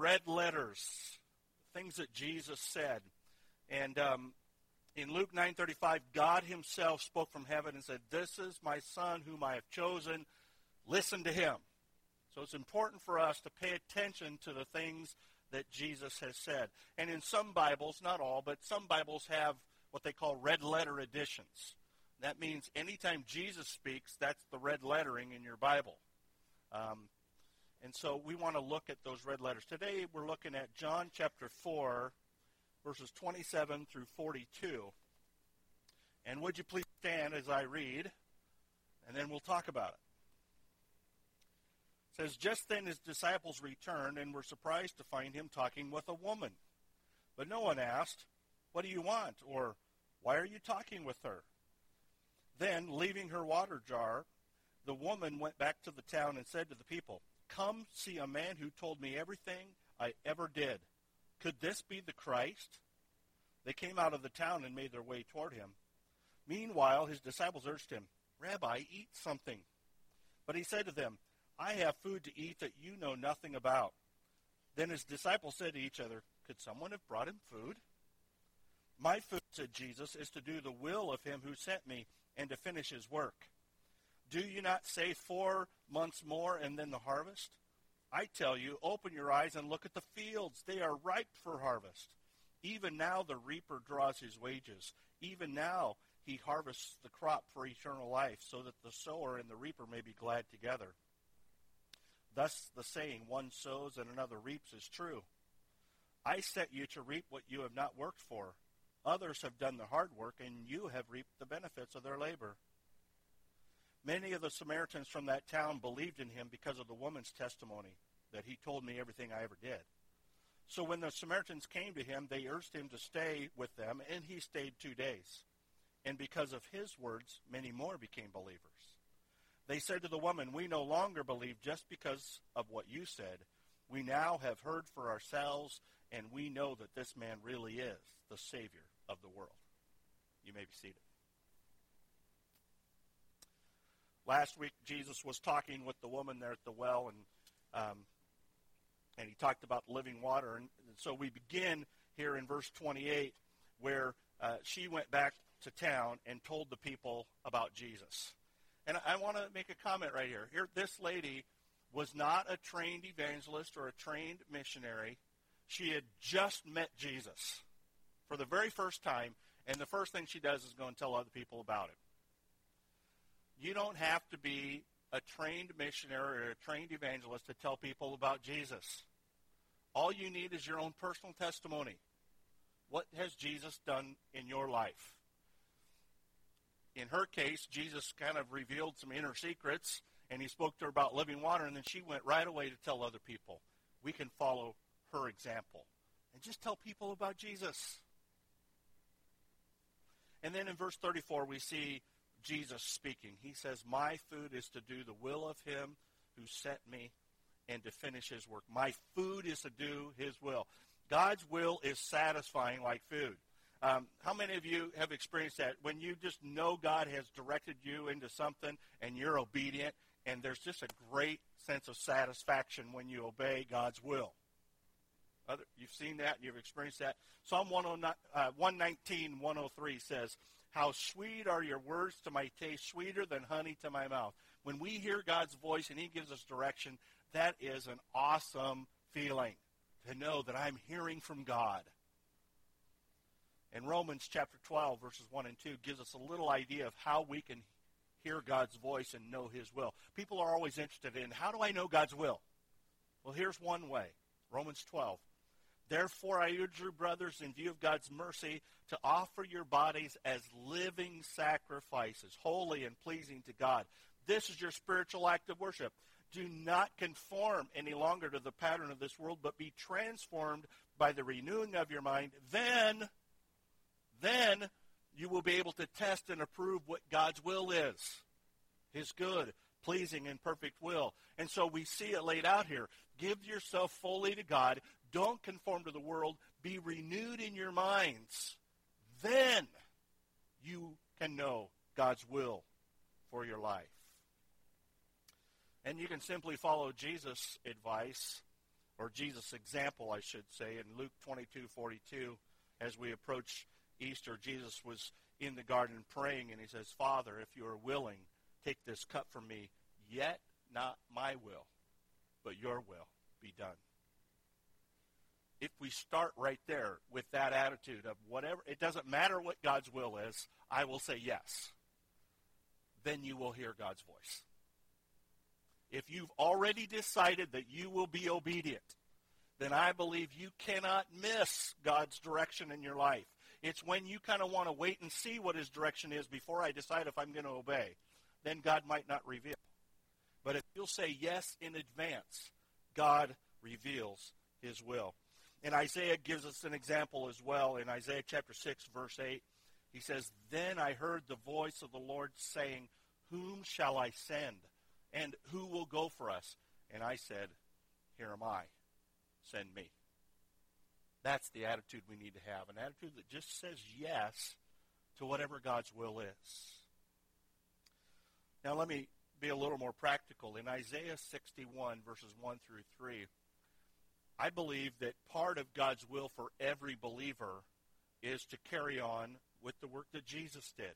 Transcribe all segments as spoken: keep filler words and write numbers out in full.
red letters, things that Jesus said. And um, in Luke nine thirty-five, God himself spoke from heaven and said, "This is my son whom I have chosen. Listen to him." So it's important for us to pay attention to the things that Jesus has said. And in some Bibles, not all, but some Bibles have what they call red letter editions. That means anytime Jesus speaks, that's the red lettering in your Bible. Um, and so we want to look at those red letters. Today we're looking at John chapter four, verses twenty-seven through forty-two. And would you please stand as I read, and then we'll talk about it. It says, "Just then his disciples returned and were surprised to find him talking with a woman. But no one asked, 'What do you want?' or 'Why are you talking with her?' Then, leaving her water jar, the woman went back to the town and said to the people, 'Come see a man who told me everything I ever did. Could this be the Christ?' They came out of the town and made their way toward him. Meanwhile, his disciples urged him, 'Rabbi, eat something.' But he said to them, 'I have food to eat that you know nothing about.' Then his disciples said to each other, 'Could someone have brought him food?' 'My food,' said Jesus, 'is to do the will of him who sent me and to finish his work. Do you not say four months more and then the harvest? I tell you, open your eyes and look at the fields. They are ripe for harvest. Even now the reaper draws his wages. Even now he harvests the crop for eternal life, so that the sower and the reaper may be glad together. Thus the saying, one sows and another reaps, is true. I set you to reap what you have not worked for. Others have done the hard work, and you have reaped the benefits of their labor.' Many of the Samaritans from that town believed in him because of the woman's testimony, that he told me everything I ever did. So when the Samaritans came to him, they urged him to stay with them, and he stayed two days. And because of his words, many more became believers. They said to the woman, 'We no longer believe just because of what you said. We now have heard for ourselves, and we know that this man really is the Savior of the world.'" You may be seated. Last week, Jesus was talking with the woman there at the well, and um, and he talked about living water. And, and so we begin here in verse twenty-eight, where uh, she went back to town and told the people about Jesus. And I, I want to make a comment right here. Here, this lady was not a trained evangelist or a trained missionary. She had just met Jesus for the very first time, and the first thing she does is go and tell other people about him. You don't have to be a trained missionary or a trained evangelist to tell people about Jesus. All you need is your own personal testimony. What has Jesus done in your life? In her case, Jesus kind of revealed some inner secrets, and he spoke to her about living water, and then she went right away to tell other people. We can follow her example and just tell people about Jesus. And then in verse thirty-four, we see Jesus speaking. He says, "My food is to do the will of him who sent me and to finish his work." My food is to do his will. God's will is satisfying like food. Um, how many of you have experienced that? When you just know God has directed you into something and you're obedient, and there's just a great sense of satisfaction when you obey God's will. Other, you've seen that and you've experienced that. Psalm one nineteen, one oh three says, "How sweet are your words to my taste, sweeter than honey to my mouth." When we hear God's voice and he gives us direction, that is an awesome feeling to know that I'm hearing from God. And Romans chapter twelve, verses one and two gives us a little idea of how we can hear God's voice and know his will. People are always interested in, how do I know God's will? Well, here's one way. Romans twelve. "Therefore I urge you, brothers, in view of God's mercy, to offer your bodies as living sacrifices, holy and pleasing to God. This is your spiritual act of worship. Do not conform any longer to the pattern of this world, but be transformed by the renewing of your mind. Then, then you will be able to test and approve what God's will is, his good, pleasing, and perfect will." And so we see it laid out here. Give yourself fully to God. Don't conform to the world. Be renewed in your minds. Then you can know God's will for your life. And you can simply follow Jesus' advice or Jesus' example, I should say, in Luke twenty-two forty-two, as we approach Easter, Jesus was in the garden praying, and he says, Father, if you are willing, take this cup from me, yet not my will, but your will be done. If we start right there with that attitude of whatever, it doesn't matter what God's will is, I will say yes, then you will hear God's voice. If you've already decided that you will be obedient, then I believe you cannot miss God's direction in your life. It's when you kind of want to wait and see what his direction is before I decide if I'm going to obey. Then God might not reveal. But if you'll say yes in advance, God reveals his will. And Isaiah gives us an example as well. In Isaiah chapter six, verse eight, he says, Then I heard the voice of the Lord saying, Whom shall I send? And who will go for us? And I said, Here am I. Send me. That's the attitude we need to have, an attitude that just says yes to whatever God's will is. Now let me be a little more practical. In Isaiah sixty-one, verses one through three, I believe that part of God's will for every believer is to carry on with the work that Jesus did.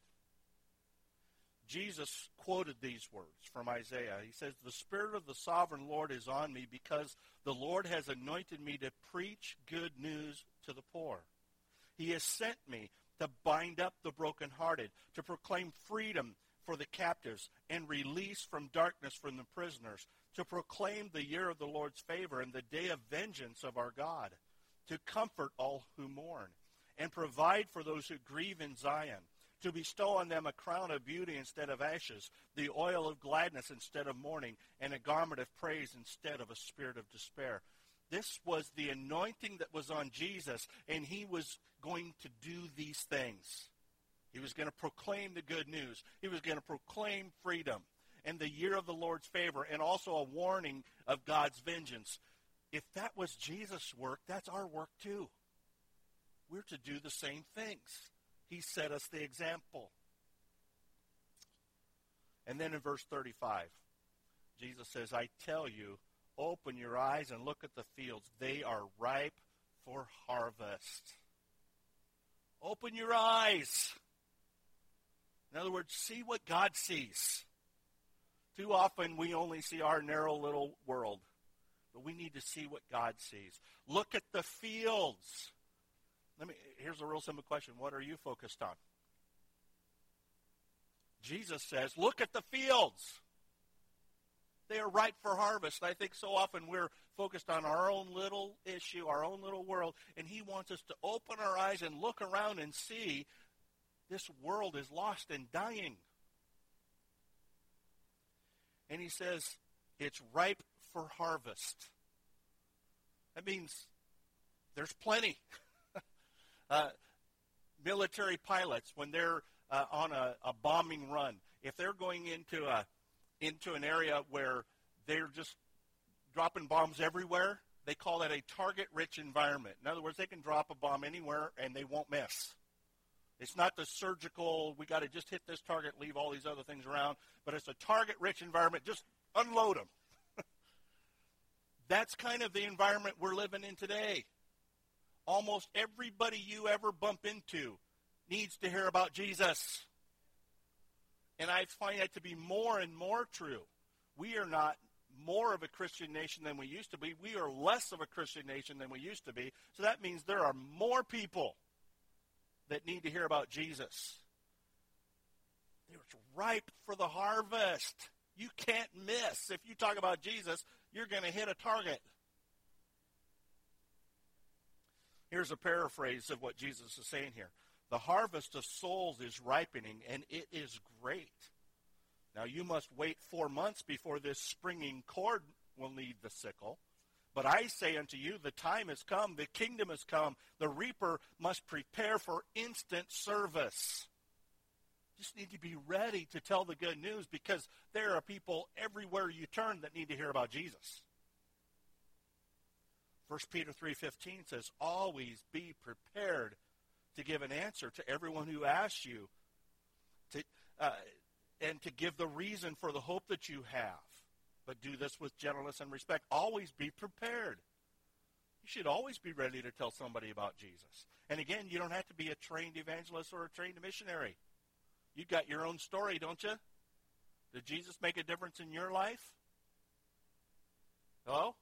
Jesus quoted these words from Isaiah. He says, The Spirit of the Sovereign Lord is on me because the Lord has anointed me to preach good news to the poor. He has sent me to bind up the brokenhearted, to proclaim freedom for the captives and release from darkness from the prisoners, to proclaim the year of the Lord's favor and the day of vengeance of our God, to comfort all who mourn and provide for those who grieve in Zion, to bestow on them a crown of beauty instead of ashes, the oil of gladness instead of mourning, and a garment of praise instead of a spirit of despair. This was the anointing that was on Jesus, and he was going to do these things. He was going to proclaim the good news. He was going to proclaim freedom and the year of the Lord's favor, and also a warning of God's vengeance. If that was Jesus' work, that's our work too. We're to do the same things. He set us the example. And then in verse thirty-five, Jesus says, I tell you, open your eyes and look at the fields. They are ripe for harvest. Open your eyes. In other words, see what God sees. Too often we only see our narrow little world, but we need to see what God sees. Look at the fields. Let me. Here's a real simple question. What are you focused on? Jesus says, look at the fields. They are ripe for harvest. I think so often we're focused on our own little issue, our own little world, and he wants us to open our eyes and look around and see this world is lost and dying. And he says, it's ripe for harvest. That means there's plenty. uh, military pilots, when they're uh, on a, a bombing run, if they're going into a into an area where they're just dropping bombs everywhere, they call that a target-rich environment. In other words, they can drop a bomb anywhere and they won't miss. It's not the surgical, we got to just hit this target, leave all these other things around, but it's a target-rich environment. Just unload them. That's kind of the environment we're living in today. Almost everybody you ever bump into needs to hear about Jesus. And I find that to be more and more true. We are not more of a Christian nation than we used to be. We are less of a Christian nation than we used to be. So that means there are more people that need to hear about Jesus. It's ripe for the harvest. You can't miss. If you talk about Jesus, you're going to hit a target. Here's a paraphrase of what Jesus is saying here. The harvest of souls is ripening, and it is great. Now you must wait four months before this springing cord will need the sickle. But I say unto you, the time has come, the kingdom has come. The reaper must prepare for instant service. Just need to be ready to tell the good news, because there are people everywhere you turn that need to hear about Jesus. First Peter three fifteen says, always be prepared to give an answer to everyone who asks you, to, uh, and to give the reason for the hope that you have. But do this with gentleness and respect. Always be prepared. You should always be ready to tell somebody about Jesus. And again, you don't have to be a trained evangelist or a trained missionary. You got your own story, don't you? Did Jesus make a difference in your life? Hello?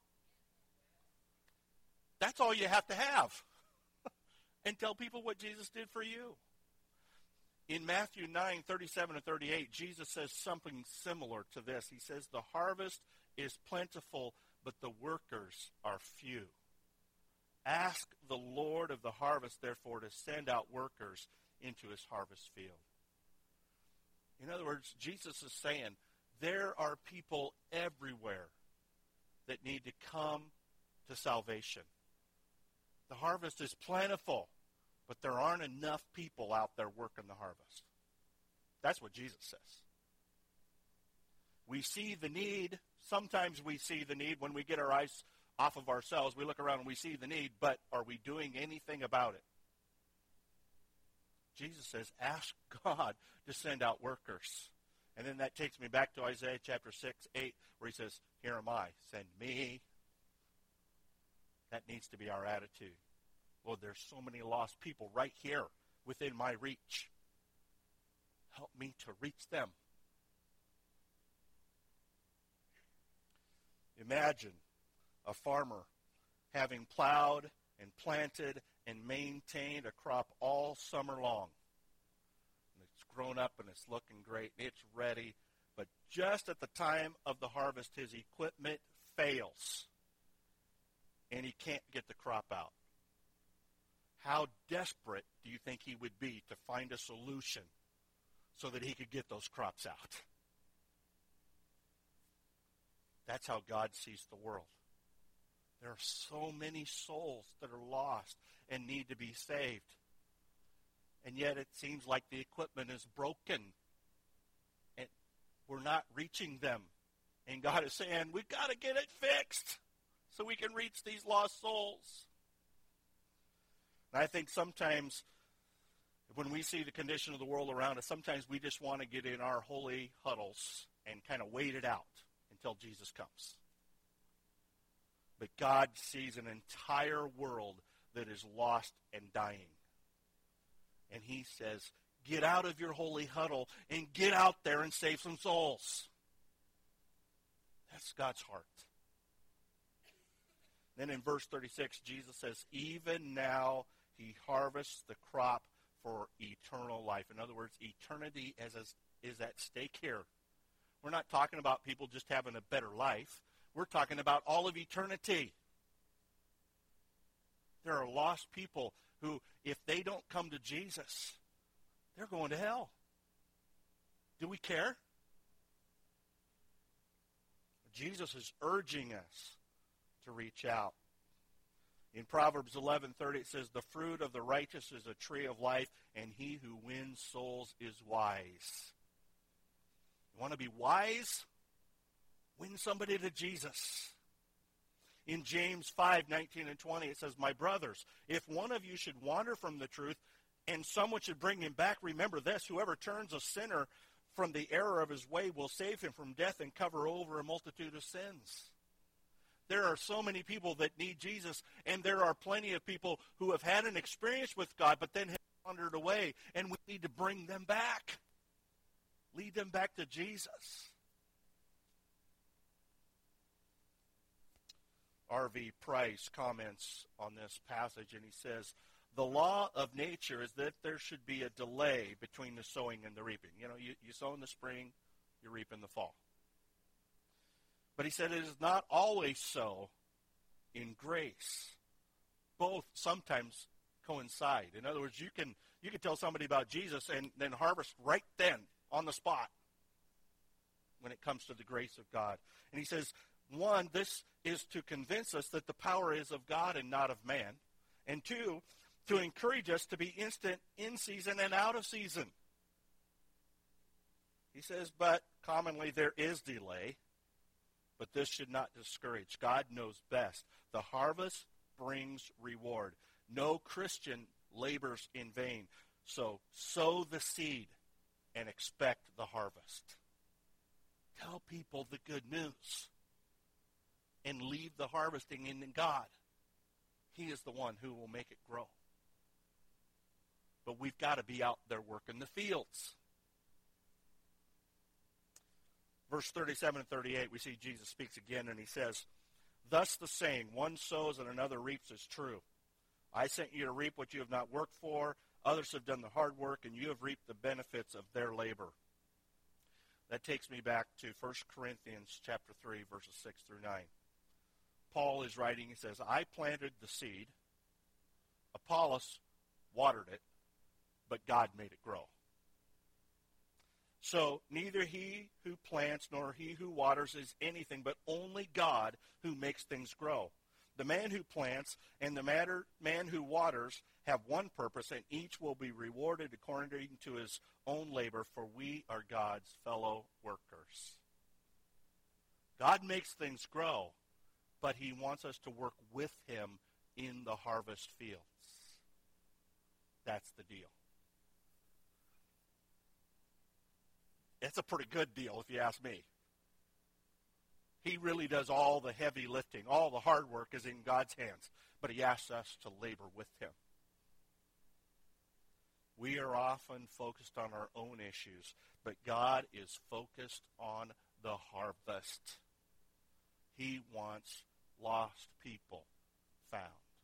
That's all you have to have. And tell people what Jesus did for you. In Matthew nine, thirty-seven and thirty-eight, Jesus says something similar to this. He says, the harvest is plentiful, but the workers are few. Ask the Lord of the harvest, therefore, to send out workers into his harvest field. In other words, Jesus is saying, there are people everywhere that need to come to salvation. The harvest is plentiful, but there aren't enough people out there working the harvest. That's what Jesus says. We see the need. Sometimes we see the need when we get our eyes off of ourselves. We look around and we see the need, but are we doing anything about it? Jesus says, ask God to send out workers. And then that takes me back to Isaiah chapter six, eight, where he says, here am I, send me. That needs to be our attitude. Lord, there's so many lost people right here within my reach. Help me to reach them. Imagine a farmer having plowed and planted and maintained a crop all summer long. And it's grown up and it's looking great and it's ready. But just at the time of the harvest, his equipment fails. And he can't get the crop out. How desperate do you think he would be to find a solution so that he could get those crops out? That's how God sees the world. There are so many souls that are lost and need to be saved. And yet it seems like the equipment is broken. And we're not reaching them. And God is saying, we've got to get it fixed so we can reach these lost souls. And I think sometimes when we see the condition of the world around us, sometimes we just want to get in our holy huddles and kind of wait it out until Jesus comes. But God sees an entire world that is lost and dying. And he says, get out of your holy huddle and get out there and save some souls. That's God's heart. Then in verse thirty-six, Jesus says, even now he harvests the crop for eternal life. In other words, eternity is, is at stake here. We're not talking about people just having a better life. We're talking about all of eternity. There are lost people who, if they don't come to Jesus, they're going to hell. Do we care? Jesus is urging us to reach out. In Proverbs eleven thirty, it says, the fruit of the righteous is a tree of life, and he who wins souls is wise. You want to be wise? Win somebody to Jesus. In James five nineteen and twenty, it says, my brothers, if one of you should wander from the truth, and someone should bring him back, remember this, whoever turns a sinner from the error of his way will save him from death and cover over a multitude of sins. There are so many people that need Jesus, and there are plenty of people who have had an experience with God, but then have wandered away, and we need to bring them back. Lead them back to Jesus. R V Price comments on this passage, and he says, the law of nature is that there should be a delay between the sowing and the reaping. You know, you, you sow in the spring, you reap in the fall. But he said it is not always so in grace. Both sometimes coincide. In other words, you can you can tell somebody about Jesus and then harvest right then on the spot when it comes to the grace of God. And he says, one, this is to convince us that the power is of God and not of man. And two, to encourage us to be instant in season and out of season. He says, but commonly there is delay. But this should not discourage. God knows best. The harvest brings reward. No Christian labors in vain. So sow the seed and expect the harvest. Tell people the good news. And leave the harvesting in God. He is the one who will make it grow. But we've got to be out there working the fields. Verse thirty-seven and thirty-eight, we see Jesus speaks again, and he says, thus the saying, one sows and another reaps is true. I sent you to reap what you have not worked for. Others have done the hard work, and you have reaped the benefits of their labor. That takes me back to First Corinthians chapter three, verses six through nine. Paul is writing, he says, I planted the seed, Apollos watered it, but God made it grow. So neither he who plants nor he who waters is anything, but only God who makes things grow. The man who plants and the matter, man who waters have one purpose, and each will be rewarded according to his own labor, for we are God's fellow workers. God makes things grow, but he wants us to work with him in the harvest fields. That's the deal. It's a pretty good deal, if you ask me. He really does all the heavy lifting. All the hard work is in God's hands, but he asks us to labor with him. We are often focused on our own issues, but God is focused on the harvest. He wants lost people found.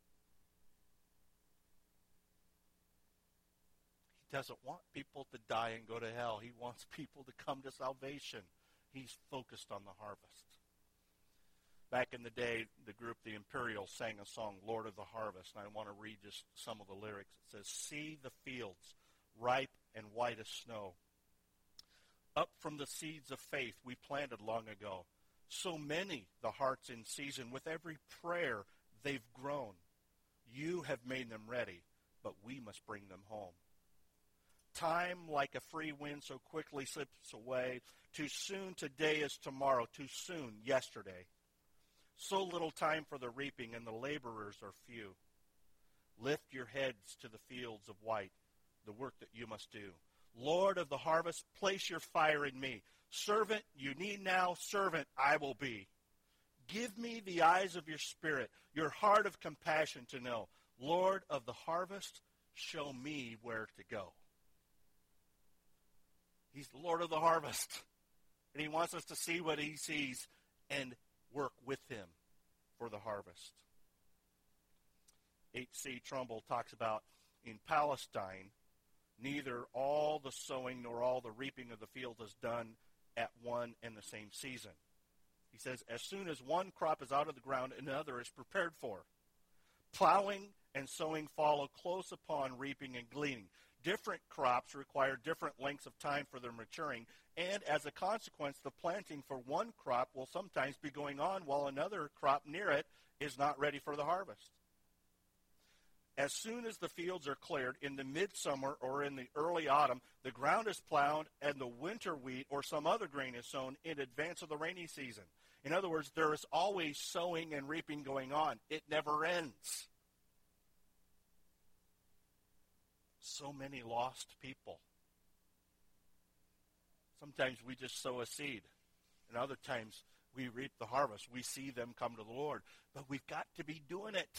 He doesn't want people to die and go to hell. He wants people to come to salvation. He's focused on the harvest. Back in the day, the group The Imperials sang a song, Lord of the Harvest, and I want to read just some of the lyrics. It says, see the fields, ripe and white as snow. Up from the seeds of faith we planted long ago. So many the hearts in season, with every prayer they've grown. You have made them ready, but we must bring them home. Time like a free wind so quickly slips away. Too soon today is tomorrow, too soon yesterday. So little time for the reaping, and the laborers are few. Lift your heads to the fields of white, the work that you must do. Lord of the harvest, place your fire in me. Servant, you need now, servant, I will be. Give me the eyes of your spirit, your heart of compassion to know. Lord of the harvest, show me where to go. He's the Lord of the harvest, and he wants us to see what he sees and work with him for the harvest. H C Trumbull talks about, in Palestine, neither all the sowing nor all the reaping of the field is done at one and the same season. He says, as soon as one crop is out of the ground, another is prepared for. Plowing and sowing follow close upon reaping and gleaning. Different crops require different lengths of time for their maturing, and as a consequence, the planting for one crop will sometimes be going on while another crop near it is not ready for the harvest. As soon as the fields are cleared, in the midsummer or in the early autumn, the ground is plowed and the winter wheat or some other grain is sown in advance of the rainy season. In other words, there is always sowing and reaping going on. It never ends. So many lost people. Sometimes we just sow a seed, and other times we reap the harvest. We see them come to the Lord, but we've got to be doing it.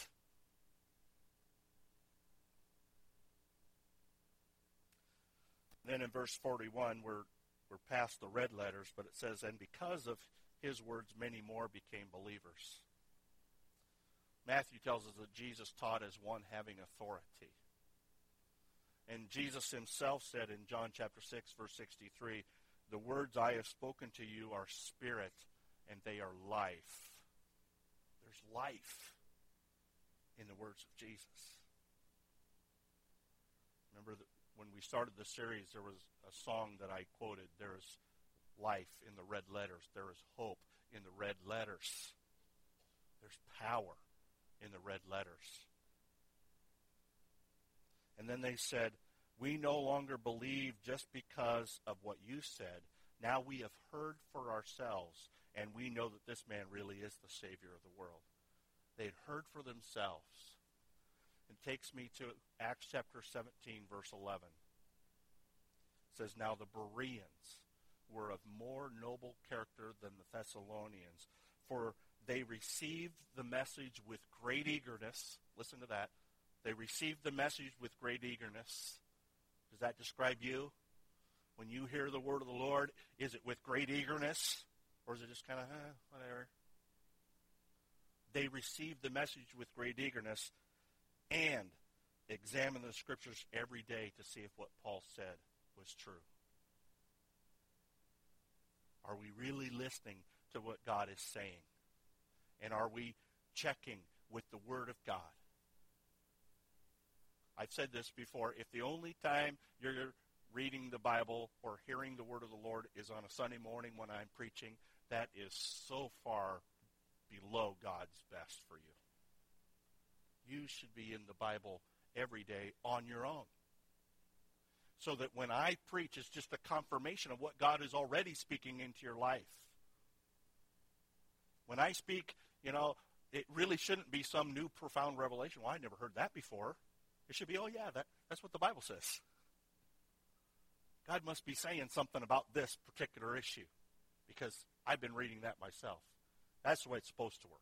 Then in verse forty-one, we're, we're past the red letters, but it says, and because of his words, many more became believers. Matthew tells us that Jesus taught as one having authority. And Jesus himself said in John chapter six, verse sixty-three, the words I have spoken to you are spirit, and they are life. There's life in the words of Jesus. Remember that when we started the series, there was a song that I quoted. There is life in the red letters. There is hope in the red letters. There's power in the red letters. And then they said, we no longer believe just because of what you said. Now we have heard for ourselves, and we know that this man really is the Savior of the world. They had heard for themselves. It takes me to Acts chapter seventeen, verse eleven. It says, now the Bereans were of more noble character than the Thessalonians, for they received the message with great eagerness. Listen to that. They received the message with great eagerness. Does that describe you? When you hear the word of the Lord, is it with great eagerness? Or is it just kind of, eh, whatever? They received the message with great eagerness and examine the scriptures every day to see if what Paul said was true. Are we really listening to what God is saying? And are we checking with the Word of God? I've said this before. If the only time you're reading the Bible or hearing the Word of the Lord is on a Sunday morning when I'm preaching, that is so far below God's best for you. You should be in the Bible every day on your own. So that when I preach, it's just a confirmation of what God is already speaking into your life. When I speak, you know, it really shouldn't be some new profound revelation. Well, I never heard that before. It should be, oh yeah, that, that's what the Bible says. God must be saying something about this particular issue because I've been reading that myself. That's the way it's supposed to work.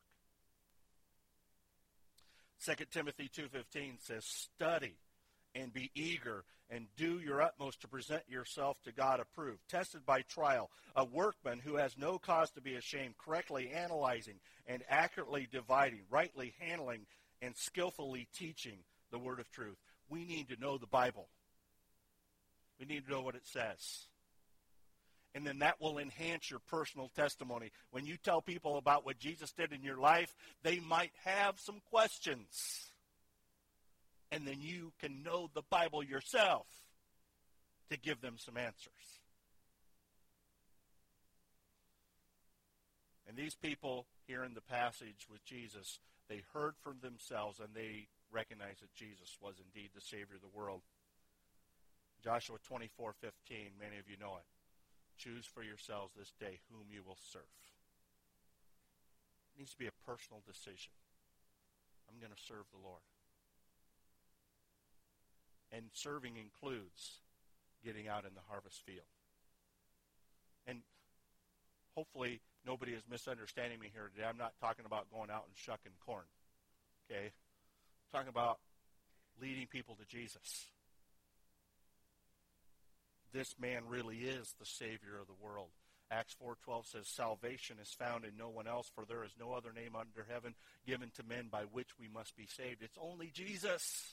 Second Timothy two fifteen says, study and be eager and do your utmost to present yourself to God approved, tested by trial, a workman who has no cause to be ashamed, correctly analyzing and accurately dividing, rightly handling and skillfully teaching the word of truth. We need to know the Bible. We need to know what it says. And then that will enhance your personal testimony. When you tell people about what Jesus did in your life, they might have some questions. And then you can know the Bible yourself to give them some answers. And these people here in the passage with Jesus, they heard from themselves and they recognized that Jesus was indeed the Savior of the world. Joshua twenty-four fifteen, many of you know it. Choose for yourselves this day whom you will serve. It needs to be a personal decision. I'm going to serve the Lord. And serving includes getting out in the harvest field. And hopefully nobody is misunderstanding me here today. I'm not talking about going out and shucking corn. Okay? I'm talking about leading people to Jesus. This man really is the Savior of the world. Acts four twelve says, salvation is found in no one else, for there is no other name under heaven given to men by which we must be saved. It's only Jesus.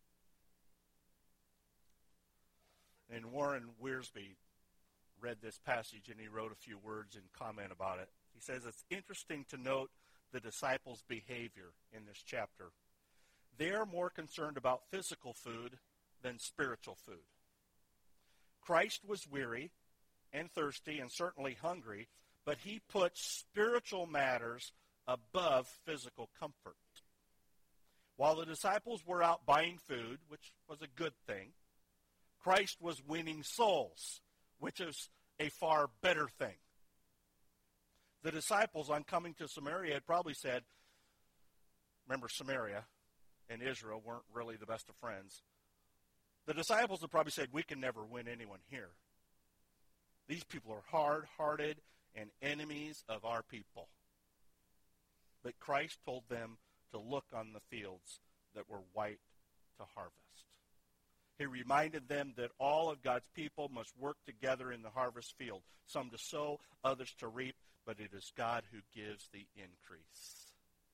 And Warren Wiersbe read this passage, and he wrote a few words in comment about it. He says, it's interesting to note the disciples' behavior in this chapter. They are more concerned about physical food than spiritual food. Christ was weary and thirsty and certainly hungry, but he put spiritual matters above physical comfort. While the disciples were out buying food, which was a good thing, Christ was winning souls, which is a far better thing. The disciples, on coming to Samaria, had probably said, remember Samaria and Israel weren't really the best of friends. The disciples had probably said, we can never win anyone here. These people are hard-hearted and enemies of our people. But Christ told them to look on the fields that were white to harvest. He reminded them that all of God's people must work together in the harvest field, some to sow, others to reap, but it is God who gives the increase.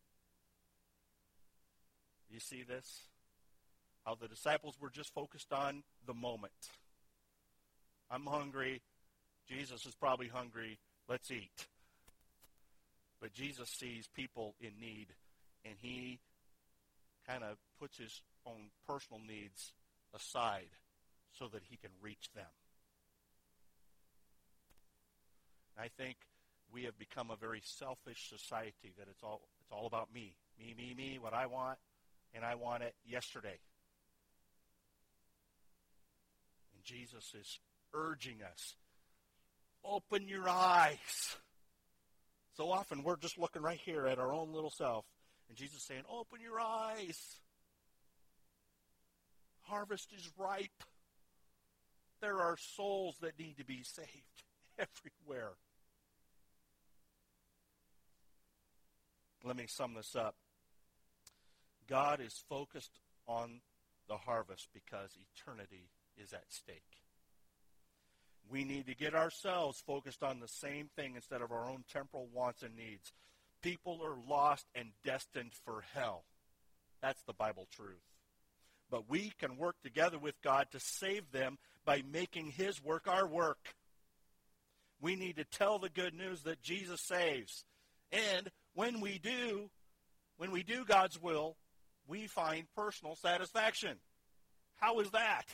You see this? How the disciples were just focused on the moment. I'm hungry. Jesus is probably hungry. Let's eat. But Jesus sees people in need, and he kind of puts his own personal needs aside so that he can reach them. I think we have become a very selfish society, that it's all it's all about me. Me, me, me, what I want, and I want it yesterday. And Jesus is urging us, open your eyes. So often we're just looking right here at our own little self, and Jesus is saying, open your eyes. Harvest is ripe. There are souls that need to be saved everywhere. Let me sum this up. God is focused on the harvest because eternity is at stake. We need to get ourselves focused on the same thing instead of our own temporal wants and needs. People are lost and destined for hell. That's the Bible truth. But we can work together with God to save them by making his work our work. We need to tell the good news that Jesus saves. And when we do, when we do God's will, we find personal satisfaction. How is that?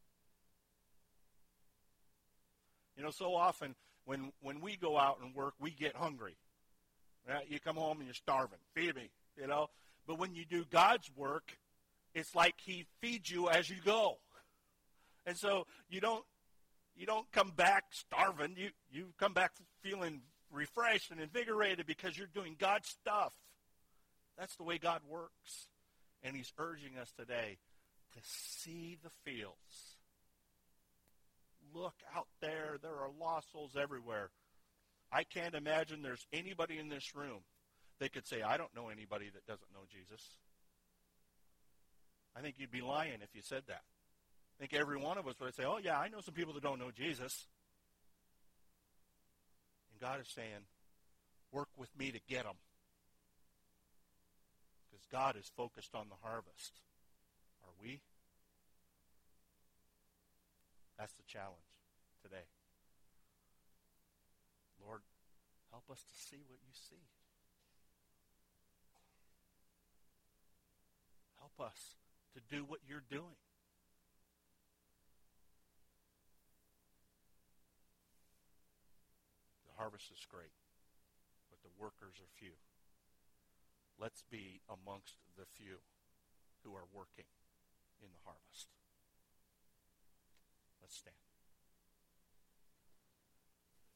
You know, so often when when we go out and work, we get hungry. Right? You come home and you're starving. Feed me, you know. But when you do God's work, it's like he feeds you as you go. And so you don't you don't come back starving. You you come back feeling refreshed and invigorated because you're doing God's stuff. That's the way God works. And he's urging us today to see the fields. Look out there. There are lost souls everywhere. I can't imagine there's anybody in this room that could say, I don't know anybody that doesn't know Jesus. I think you'd be lying if you said that. I think every one of us would say, oh, yeah, I know some people that don't know Jesus. And God is saying, work with me to get them. Because God is focused on the harvest. Are we? That's the challenge today. Lord, help us to see what you see. Help us to do what you're doing. The harvest is great, but the workers are few. Let's be amongst the few who are working in the harvest. Let's stand.